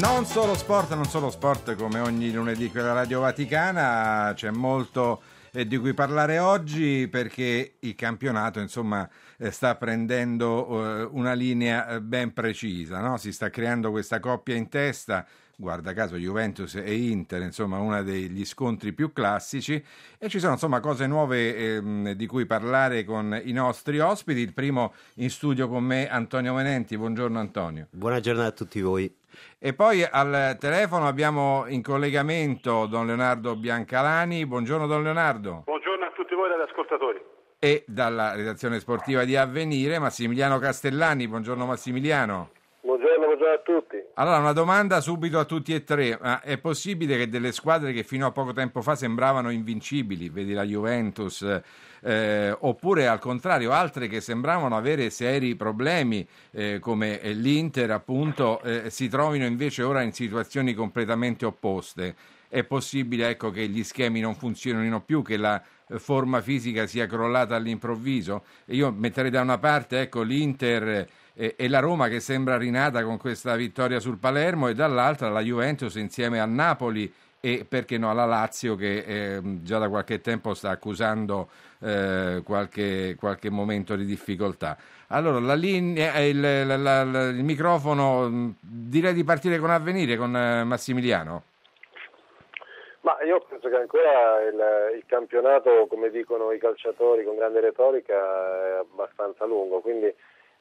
Non solo sport come ogni lunedì qui alla Radio Vaticana, c'è molto di cui parlare oggi perché il campionato insomma sta prendendo una linea ben precisa, no? Si sta creando questa coppia in testa, guarda caso Juventus e Inter, insomma uno degli scontri più classici, e ci sono insomma cose nuove di cui parlare con i nostri ospiti. Il primo in studio con me Antonio Menenti. Buongiorno Antonio. Buona giornata a tutti voi. E poi al telefono abbiamo in collegamento Don Leonardo Biancalani. Buongiorno Don Leonardo. Buongiorno a tutti voi radioascoltatori. E dalla redazione sportiva di Avvenire Massimiliano Castellani. Buongiorno Massimiliano. Buongiorno a tutti. Allora, una domanda subito a tutti e tre. Ma è possibile che delle squadre che fino a poco tempo fa sembravano invincibili, vedi la Juventus, oppure al contrario altre che sembravano avere seri problemi, come l'Inter appunto, si trovino invece ora in situazioni completamente opposte? È possibile, ecco, che gli schemi non funzionino più, che la forma fisica sia crollata all'improvviso? E io metterei da una parte, ecco, l'Inter e la Roma che sembra rinata con questa vittoria sul Palermo, e dall'altra la Juventus insieme al Napoli e perché no alla Lazio che già da qualche tempo sta accusando qualche momento di difficoltà. Allora la linea, il microfono, direi di partire con Avvenire, con Massimiliano. Ma io penso che ancora il campionato, come dicono i calciatori con grande retorica, è abbastanza lungo, quindi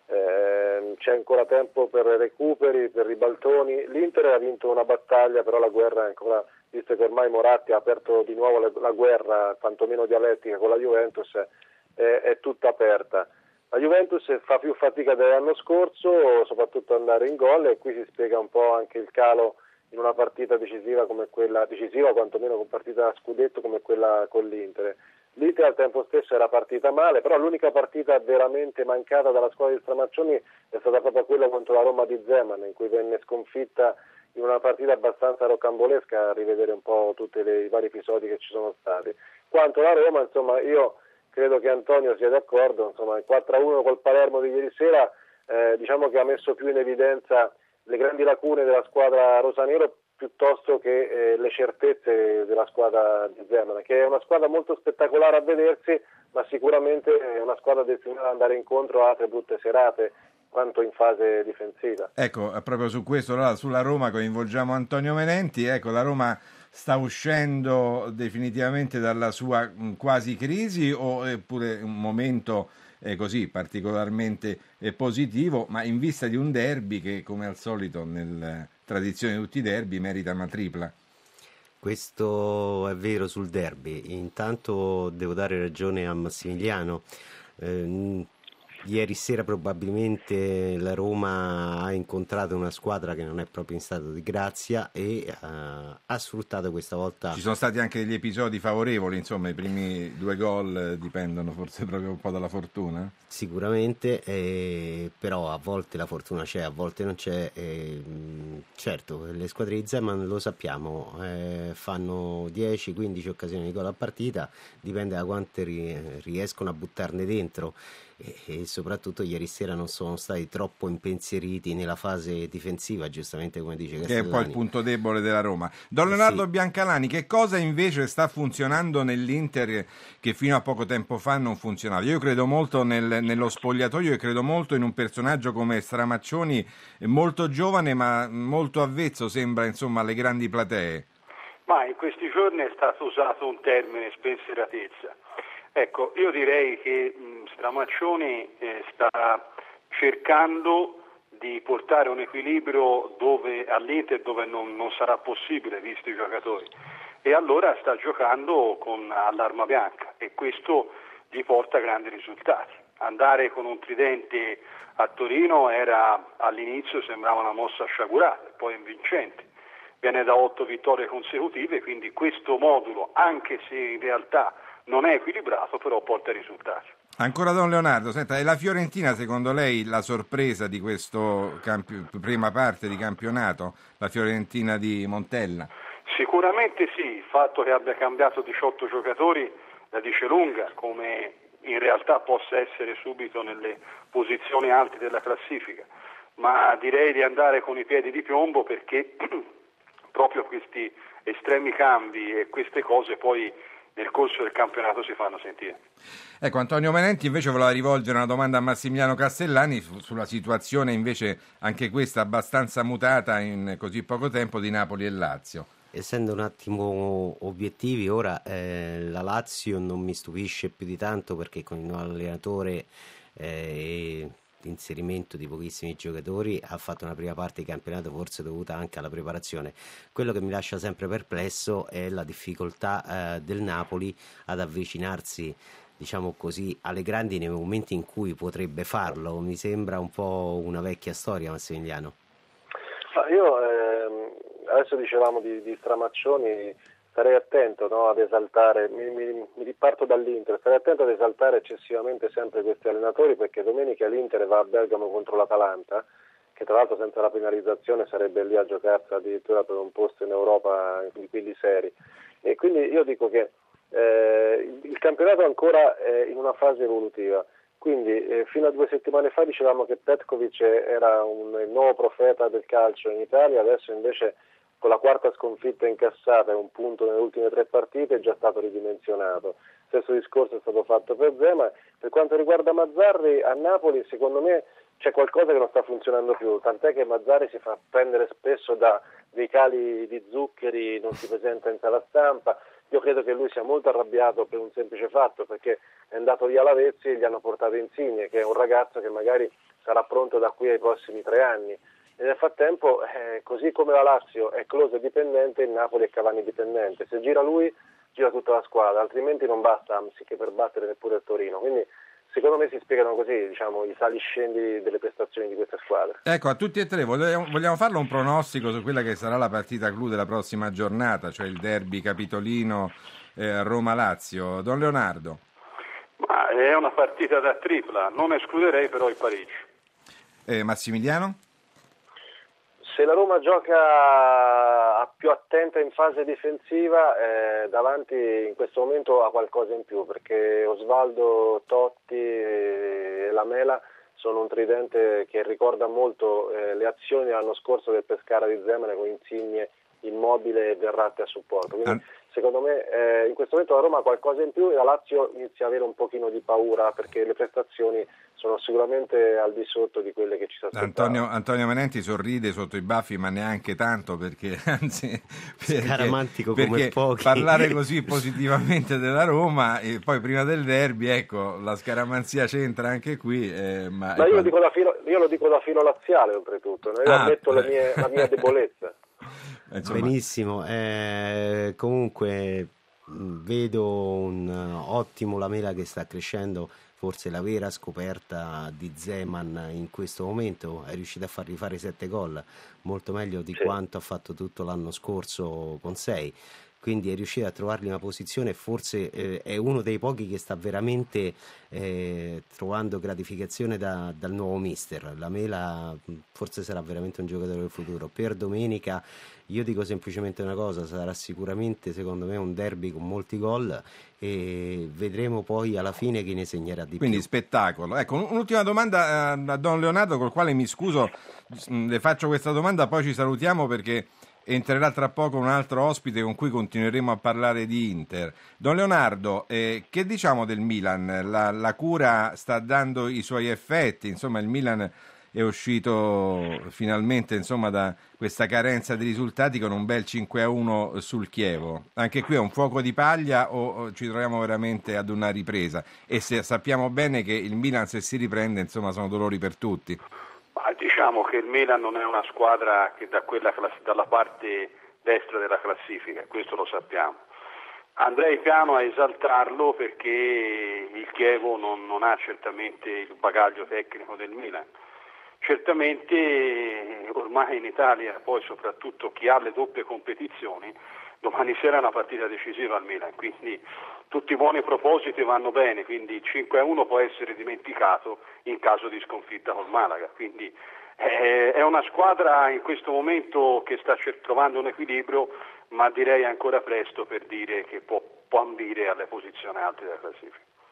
c'è ancora tempo per recuperi, per ribaltoni. L'Inter ha vinto una battaglia, però la guerra è ancora, visto che ormai Moratti ha aperto di nuovo la guerra, quantomeno dialettica, con la Juventus, è tutta aperta. La Juventus fa più fatica dell'anno scorso, soprattutto andare in gol, e qui si spiega un po' anche il calo in una partita decisiva come quella, decisiva quantomeno con partita a scudetto come quella con l'Inter. L'Inter al tempo stesso era partita male, però l'unica partita veramente mancata dalla squadra di Stramaccioni è stata proprio quella contro la Roma di Zeman, in cui venne sconfitta in una partita abbastanza rocambolesca, a rivedere un po' tutti i vari episodi che ci sono stati. Quanto alla Roma, insomma, io credo che Antonio sia d'accordo, insomma, il 4-1 col Palermo di ieri sera diciamo che ha messo più in evidenza le grandi lacune della squadra rosanero piuttosto che le certezze della squadra di Zeman, che è una squadra molto spettacolare a vedersi, ma sicuramente è una squadra destinata ad andare incontro a altre brutte serate, quanto in fase difensiva. Ecco, proprio su questo, allora, sulla Roma coinvolgiamo Antonio Menenti. Ecco, la Roma sta uscendo definitivamente dalla sua quasi crisi, o è pure un momento così particolarmente positivo, ma in vista di un derby che, come al solito nella tradizione di tutti i derby, merita una tripla? Questo è vero sul derby. Intanto devo dare ragione a Massimiliano. Ieri sera probabilmente la Roma ha incontrato una squadra che non è proprio in stato di grazia e ha sfruttato questa volta. Ci sono stati anche degli episodi favorevoli, insomma i primi 2 gol dipendono forse proprio un po' dalla fortuna? Sicuramente, però a volte la fortuna c'è, a volte non c'è. Certo, le squadre di Zeman lo sappiamo, fanno 10-15 occasioni di gol a partita, dipende da quante riescono a buttarne dentro. E soprattutto ieri sera non sono stati troppo impensieriti nella fase difensiva, giustamente come dice Castellani. Che è poi il punto debole della Roma. Don Leonardo Biancalani, che cosa invece sta funzionando nell'Inter che fino a poco tempo fa non funzionava? Io credo molto nello spogliatoio e credo molto in un personaggio come Stramaccioni, molto giovane ma molto avvezzo, sembra, insomma, alle grandi platee. Ma in questi giorni è stato usato un termine, spensieratezza. Ecco, io direi che Stramaccioni sta cercando di portare un equilibrio all'Inter dove non sarà possibile, visti i giocatori, e allora sta giocando all'arma bianca, e questo gli porta grandi risultati. Andare con un tridente a Torino all'inizio sembrava una mossa sciagurata, poi invincente. Viene da 8 vittorie consecutive, quindi questo modulo, anche se in realtà non è equilibrato, però porta risultati. Ancora Don Leonardo, senta, è la Fiorentina secondo lei la sorpresa di questo prima parte di campionato, la Fiorentina di Montella? Sicuramente sì, il fatto che abbia cambiato 18 giocatori la dice lunga, come in realtà possa essere subito nelle posizioni alte della classifica, ma direi di andare con i piedi di piombo, perché proprio questi estremi cambi e queste cose poi nel corso del campionato si fanno sentire. Ecco, Antonio Menenti invece voleva rivolgere una domanda a Massimiliano Castellani sulla situazione invece anche questa abbastanza mutata in così poco tempo di Napoli e Lazio. Essendo un attimo obiettivi, ora la Lazio non mi stupisce più di tanto, perché con il nuovo allenatore e l'inserimento di pochissimi giocatori ha fatto una prima parte di campionato forse dovuta anche alla preparazione. Quello che mi lascia sempre perplesso è la difficoltà del Napoli ad avvicinarsi, diciamo così, alle grandi nei momenti in cui potrebbe farlo. Mi sembra un po' una vecchia storia, Massimiliano. Io adesso dicevamo di Stramaccioni, starei attento, no, ad esaltare, mi riparto dall'Inter, starei attento ad esaltare eccessivamente sempre questi allenatori, perché domenica l'Inter va a Bergamo contro l'Atalanta, che tra l'altro senza la penalizzazione sarebbe lì a giocarsi addirittura per un posto in Europa di quelli seri, e quindi io dico che il campionato ancora è in una fase evolutiva, quindi fino a 2 settimane fa dicevamo che Petkovic era il nuovo profeta del calcio in Italia, adesso invece con la 4ª sconfitta incassata e un punto nelle ultime 3 partite è già stato ridimensionato. Stesso discorso è stato fatto per Zema. Per quanto riguarda Mazzarri, a Napoli secondo me c'è qualcosa che non sta funzionando più, tant'è che Mazzarri si fa prendere spesso da dei cali di zuccheri, non si presenta in sala stampa. Io credo che lui sia molto arrabbiato per un semplice fatto, perché è andato via Lavezzi e gli hanno portato Insigne, che è un ragazzo che magari sarà pronto da qui ai prossimi 3 anni. E nel frattempo, così come la Lazio è Klose dipendente, il Napoli è Cavani dipendente. Se gira lui, gira tutta la squadra, altrimenti non basta Hamsik per battere neppure il Torino. Quindi secondo me si spiegano così, diciamo, i saliscendi delle prestazioni di queste squadre. Ecco, a tutti e tre, vogliamo farlo un pronostico su quella che sarà la partita clou della prossima giornata, cioè il derby capitolino Roma-Lazio. Don Leonardo. Ma è una partita da tripla, non escluderei però il Parigi. Massimiliano? Se la Roma gioca più attenta in fase difensiva, davanti in questo momento ha qualcosa in più, perché Osvaldo, Totti e Lamela sono un tridente che ricorda molto le azioni dell'anno scorso del Pescara di Zemene, con Insigne, Immobile e Verratti a supporto. Quindi secondo me in questo momento la Roma ha qualcosa in più e la Lazio inizia ad avere un pochino di paura, perché le prestazioni sono sicuramente al di sotto di quelle che ci si aspettava. Antonio Menenti sorride sotto i baffi, ma neanche tanto, perché anzi scaramantico perché come pochi. Parlare così positivamente della Roma e poi prima del derby, ecco, la scaramanzia c'entra anche qui. Ma io lo dico da filo laziale, oltretutto, io ammetto la mia debolezza. Insomma. Benissimo, comunque vedo un ottimo Lamela che sta crescendo, forse la vera scoperta di Zeman in questo momento. È riuscito a fargli fare 7 gol, molto meglio di quanto ha fatto tutto l'anno scorso con 6, quindi è riuscito a trovargli una posizione, forse è uno dei pochi che sta veramente trovando gratificazione dal nuovo mister. Lamela forse sarà veramente un giocatore del futuro. Per domenica io dico semplicemente una cosa: sarà sicuramente, secondo me, un derby con molti gol e vedremo poi alla fine chi ne segnerà di più. Quindi spettacolo. Ecco, un'ultima domanda a Don Leonardo, col quale mi scuso, le faccio questa domanda, poi ci salutiamo perché entrerà tra poco un altro ospite con cui continueremo a parlare di Inter. Don Leonardo, che diciamo del Milan? La cura sta dando i suoi effetti, insomma il Milan è uscito finalmente, insomma, da questa carenza di risultati con un bel 5-1 sul Chievo. Anche qui è un fuoco di paglia o ci troviamo veramente ad una ripresa? E se sappiamo bene che il Milan, se si riprende, insomma, sono dolori per tutti. Ma diciamo che il Milan non è una squadra che dalla parte destra della classifica, questo lo sappiamo. Andrei piano a esaltarlo perché il Chievo non ha certamente il bagaglio tecnico del Milan. Certamente ormai in Italia, poi soprattutto chi ha le doppie competizioni, domani sera è una partita decisiva al Milan, quindi tutti i buoni propositi vanno bene, quindi il 5-1 può essere dimenticato in caso di sconfitta col Malaga, quindi è una squadra in questo momento che sta trovando un equilibrio, ma direi ancora presto per dire che può ambire alle posizioni alte della classifica.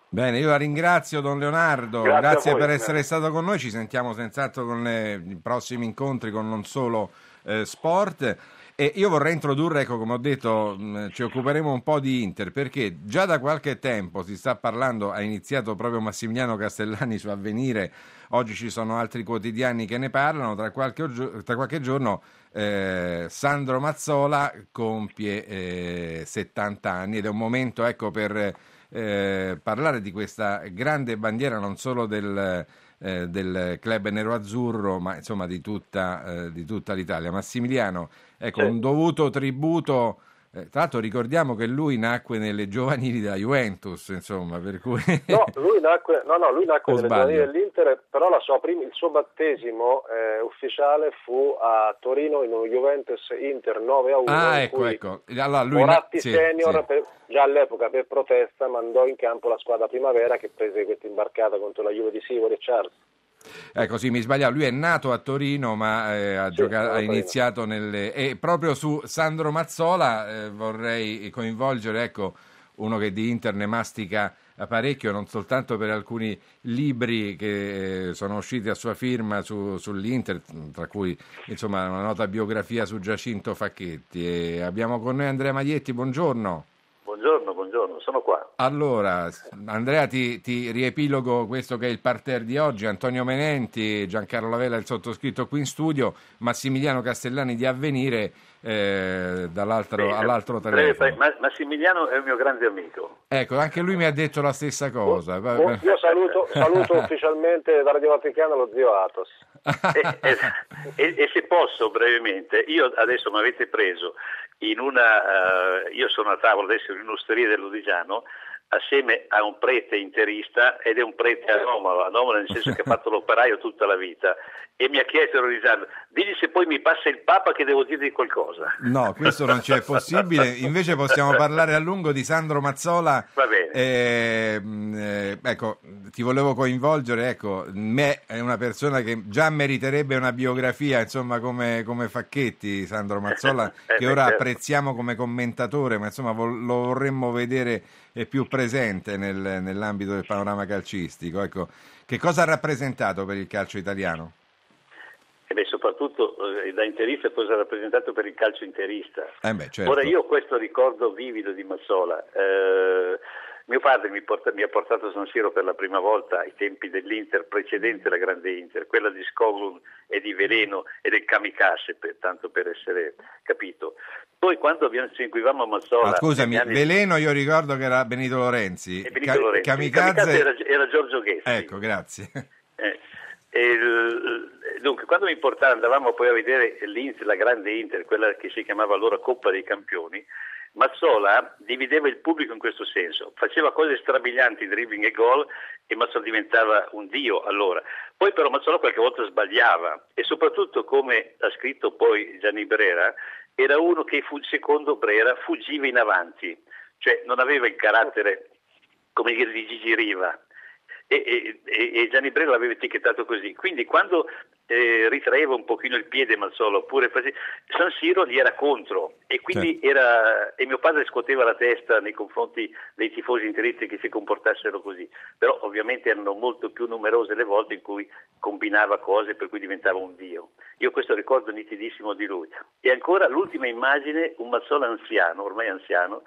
Bene, io la ringrazio, Don Leonardo, Grazie a voi, per essere stato con noi, ci sentiamo senz'altro con i prossimi incontri con Non Solo Sport. E io vorrei introdurre, ecco, come ho detto, ci occuperemo un po' di Inter, perché già da qualche tempo si sta parlando, ha iniziato proprio Massimiliano Castellani su Avvenire, oggi ci sono altri quotidiani che ne parlano, tra qualche giorno Sandro Mazzola compie 70 anni ed è un momento, ecco, per parlare di questa grande bandiera non solo del club nero-azzurro, ma insomma di tutta l'Italia. Massimiliano, ecco, un dovuto tributo. Tra l'altro ricordiamo che lui nacque nelle giovanili della Juventus, insomma, per cui... No, lui nacque O nelle giovanili dell'Inter, però il suo battesimo ufficiale fu a Torino in un Juventus Inter 9-1. Ah, in cui ecco. Allora, lui Moratti sì, senior, sì. già all'epoca per protesta, mandò in campo la squadra Primavera che prese questa imbarcata contro la Juve di Sivori e Charles. Ecco, sì, mi sbagliavo, lui è nato a Torino ma ha iniziato e proprio su Sandro Mazzola vorrei coinvolgere, ecco, uno che di Inter ne mastica parecchio, non soltanto per alcuni libri che sono usciti a sua firma sull'Inter, tra cui insomma una nota biografia su Giacinto Facchetti. E abbiamo con noi Andrea Maglietti, buongiorno. Buongiorno, sono qua. Allora, Andrea, ti riepilogo questo che è il parterre di oggi: Antonio Menenti, Giancarlo Lavella, il sottoscritto qui in studio, Massimiliano Castellani di Avvenire all'altro telefono. Massimiliano è il mio grande amico. Ecco, anche lui mi ha detto la stessa cosa. Io saluto ufficialmente da Radio Vaticano lo zio Atos. E se posso brevemente, io adesso mi avete preso io sono a tavola adesso in un'osteria dell'Odigiano assieme a un prete interista ed è un prete anomalo nel senso che ha fatto l'operaio tutta la vita e mi ha chiesto digli se poi mi passa il Papa che devo dirgli qualcosa. No, questo non ci è possibile, invece possiamo parlare a lungo di Sandro Mazzola. Va bene. Ecco, ti volevo coinvolgere, ecco, me è una persona che già meriterebbe una biografia, insomma, come Facchetti, Sandro Mazzola, che ora certo. Apprezziamo come commentatore, ma insomma lo vorremmo vedere più presente nell'ambito del panorama calcistico. Ecco, che cosa ha rappresentato per il calcio italiano? Soprattutto da interista cosa ha rappresentato per il calcio interista. Certo. Ora io questo ricordo vivido di Mazzola. Mio padre mi ha portato a San Siro per la prima volta ai tempi dell'Inter precedente la grande Inter, quella di Skoglund e di Veleno e del Kamikaze, tanto per essere capito. Poi quando seguivamo a Mazzola... scusami, Veleno io ricordo che era Benito Lorenzi. Kamikaze era Giorgio Ghezzi. Ecco, grazie. Dunque, quando andavamo poi a vedere l'Inter, la grande Inter, quella che si chiamava allora Coppa dei Campioni, Mazzola divideva il pubblico in questo senso, faceva cose strabilianti, dribbling e gol, e Mazzola diventava un dio allora. Poi però Mazzola qualche volta sbagliava e soprattutto, come ha scritto poi Gianni Brera, era uno che secondo Brera fuggiva in avanti, cioè non aveva il carattere, come dire, di Gigi Riva. E Gianni Brera l'aveva etichettato così, quindi quando ritraeva un pochino il piede Mazzola oppure San Siro gli era contro e quindi e mio padre scuoteva la testa nei confronti dei tifosi interisti che si comportassero così, però ovviamente erano molto più numerose le volte in cui combinava cose per cui diventava un dio. Io questo ricordo nitidissimo di lui. E ancora l'ultima immagine, un Mazzola anziano, ormai anziano,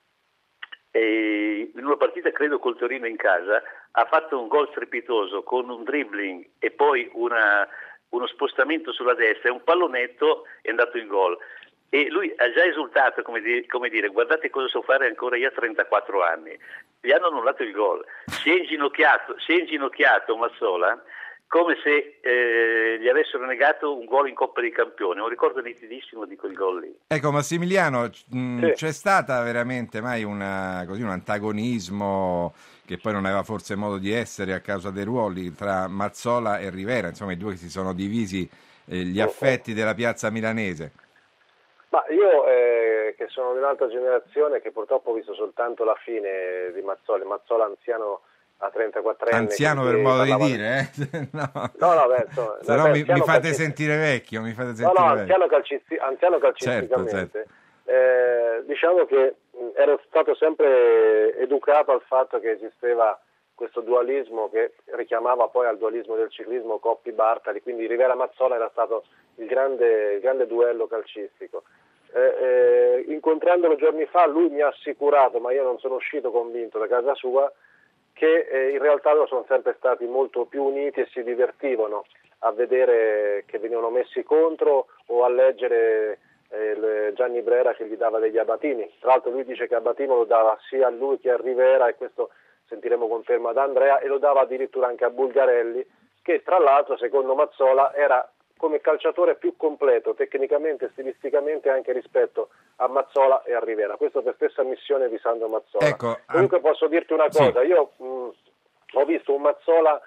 e in una partita credo col Torino in casa ha fatto un gol strepitoso con un dribbling e poi uno spostamento sulla destra e un pallonetto è andato in gol e lui ha già esultato come dire guardate cosa so fare ancora io a 34 anni. Gli hanno annullato il gol, si è inginocchiato Mazzola come se gli avessero negato un gol in Coppa dei Campioni, un ricordo nitidissimo di quel gol lì. Ecco Massimiliano, c'è stata veramente mai un antagonismo che poi non aveva forse modo di essere a causa dei ruoli tra Mazzola e Rivera, insomma i due che si sono divisi gli affetti della piazza milanese? Ma io che sono di un'altra generazione che purtroppo ho visto soltanto la fine di Mazzola anziano a 34 anni. Anziano per modo di dire, No, se no mi fate sentire vecchio, anziano calcisticamente. Certo. Diciamo che ero stato sempre educato al fatto che esisteva questo dualismo che richiamava poi al dualismo del ciclismo Coppi-Bartali, quindi Rivera-Mazzola era stato il grande duello calcistico. Incontrandolo giorni fa lui mi ha assicurato, ma io non sono uscito convinto da casa sua, che in realtà loro sono sempre stati molto più uniti e si divertivano a vedere che venivano messi contro o a leggere Gianni Brera che gli dava degli abatini. Tra l'altro lui dice che abatino lo dava sia a lui che a Rivera, e questo sentiremo conferma da Andrea, e lo dava addirittura anche a Bulgarelli, che tra l'altro secondo Mazzola era come calciatore più completo tecnicamente e stilisticamente anche rispetto a Mazzola e a Rivera. Questo per stessa missione di Sandro Mazzola. Ecco, comunque posso dirti una cosa, sì. Io ho visto un Mazzola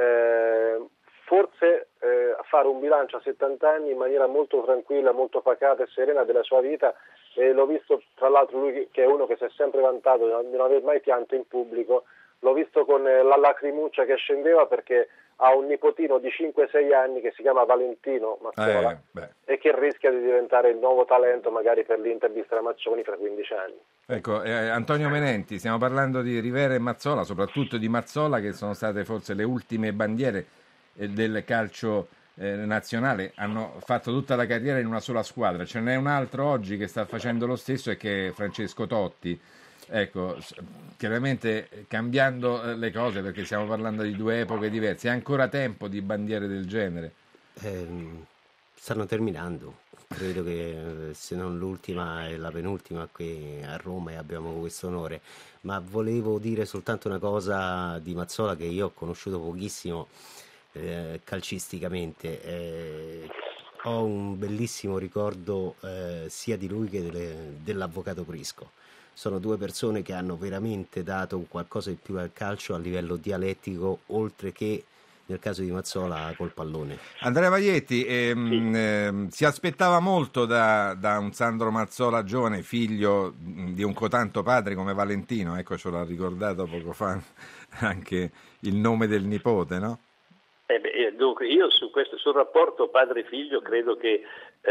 forse a fare un bilancio a 70 anni in maniera molto tranquilla, molto pacata e serena della sua vita, e l'ho visto, tra l'altro lui che è uno che si è sempre vantato di non aver mai pianto in pubblico, l'ho visto con la lacrimuccia che scendeva perché ha un nipotino di 5-6 anni che si chiama Valentino Mazzola e che rischia di diventare il nuovo talento magari per l'Inter di Stramaccioni fra 15 anni. Ecco, Antonio Menenti, stiamo parlando di Rivera e Mazzola, soprattutto di Mazzola, che sono state forse le ultime bandiere del calcio nazionale, hanno fatto tutta la carriera in una sola squadra. Ce n'è un altro oggi che sta facendo lo stesso e che è Francesco Totti. Ecco, chiaramente cambiando le cose, perché stiamo parlando di due epoche diverse, è ancora tempo di bandiere del genere? Stanno terminando, credo che se non l'ultima è la penultima qui a Roma e abbiamo questo onore, ma volevo dire soltanto una cosa di Mazzola che io ho conosciuto pochissimo calcisticamente. Ho un bellissimo ricordo sia di lui che dell'avvocato Prisco. Sono due persone che hanno veramente dato un qualcosa di più al calcio a livello dialettico, oltre che nel caso di Mazzola col pallone. Andrea Maglietti, si aspettava molto da un Sandro Mazzola giovane, figlio di un cotanto padre come Valentino, ecco, ce l'ha ricordato poco fa anche il nome del nipote, no? Dunque, io sul rapporto padre-figlio credo che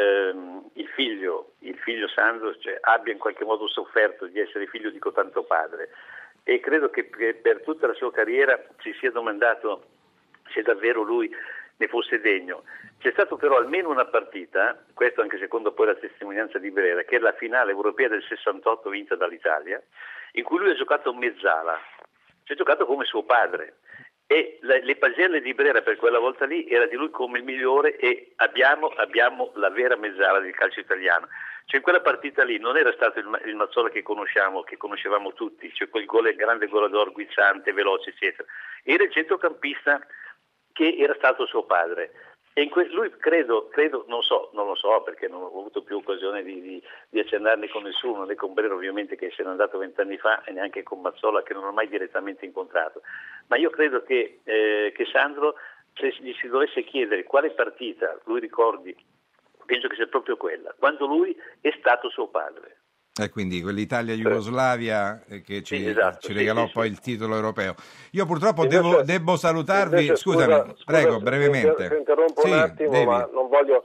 il figlio Sandro abbia in qualche modo sofferto di essere figlio di cotanto padre, e credo che per tutta la sua carriera si sia domandato se davvero lui ne fosse degno. C'è stato però almeno una partita, questo anche secondo poi la testimonianza di Brera, che è la finale europea del 68 vinta dall'Italia, in cui lui ha giocato mezzala, ci ha giocato come suo padre. E le pagelle di Brera per quella volta lì era di lui come il migliore, e abbiamo la vera mezzala del calcio italiano. Cioè in quella partita lì non era stato il Mazzola che conoscevamo tutti, cioè quel grande goleador guizzante, veloce eccetera, era il centrocampista che era stato suo padre. E lui credo, non lo so perché non ho avuto più occasione di accennarne con nessuno, né con Brera ovviamente che se n'è andato 20 anni fa, e neanche con Mazzola che non ho mai direttamente incontrato, ma io credo che Sandro, se gli si dovesse chiedere quale partita lui ricordi, penso che sia proprio quella, quando lui è stato suo padre. E quindi quell'Italia-Jugoslavia che ci regalò poi il titolo europeo. Io purtroppo devo salutarvi, scusami, prego, brevemente. Ti interrompo un attimo, ma non voglio...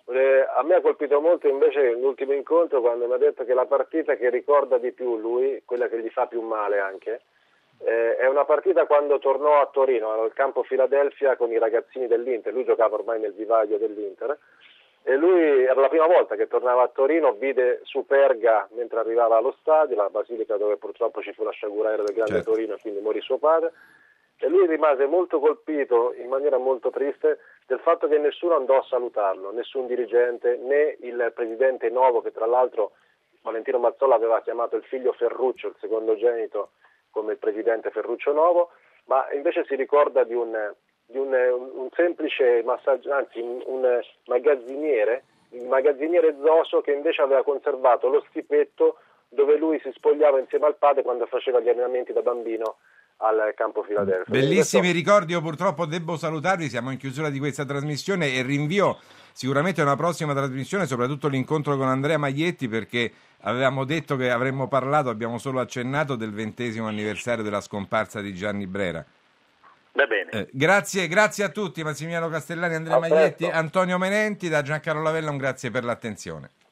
A me ha colpito molto invece l'ultimo incontro, quando mi ha detto che la partita che ricorda di più lui, quella che gli fa più male anche, è una partita quando tornò a Torino, al campo Philadelphia con i ragazzini dell'Inter. Lui giocava ormai nel vivaio dell'Inter, e lui era la prima volta che tornava a Torino, vide Superga mentre arrivava allo stadio, la basilica dove purtroppo ci fu la sciagura aerea del Grande Torino e quindi morì suo padre, e lui rimase molto colpito in maniera molto triste del fatto che nessuno andò a salutarlo, nessun dirigente, né il presidente Novo, che tra l'altro Valentino Mazzola aveva chiamato il figlio Ferruccio, il secondogenito, come il presidente Ferruccio Novo, ma invece si ricorda di un semplice massaggio, anzi un magazziniere, il magazziniere Zoso, che invece aveva conservato lo stipetto dove lui si spogliava insieme al padre quando faceva gli allenamenti da bambino al campo Philadelphia. Bellissimi ricordi. Io purtroppo devo salutarvi, siamo in chiusura di questa trasmissione e rinvio sicuramente a una prossima trasmissione, soprattutto l'incontro con Andrea Maglietti, perché avevamo detto che avremmo parlato, abbiamo solo accennato del 20° anniversario della scomparsa di Gianni Brera. Va bene. Grazie a tutti, Massimiliano Castellani, Andrea Maglietti, Antonio Menenti, da Giancarlo Lavella un grazie per l'attenzione.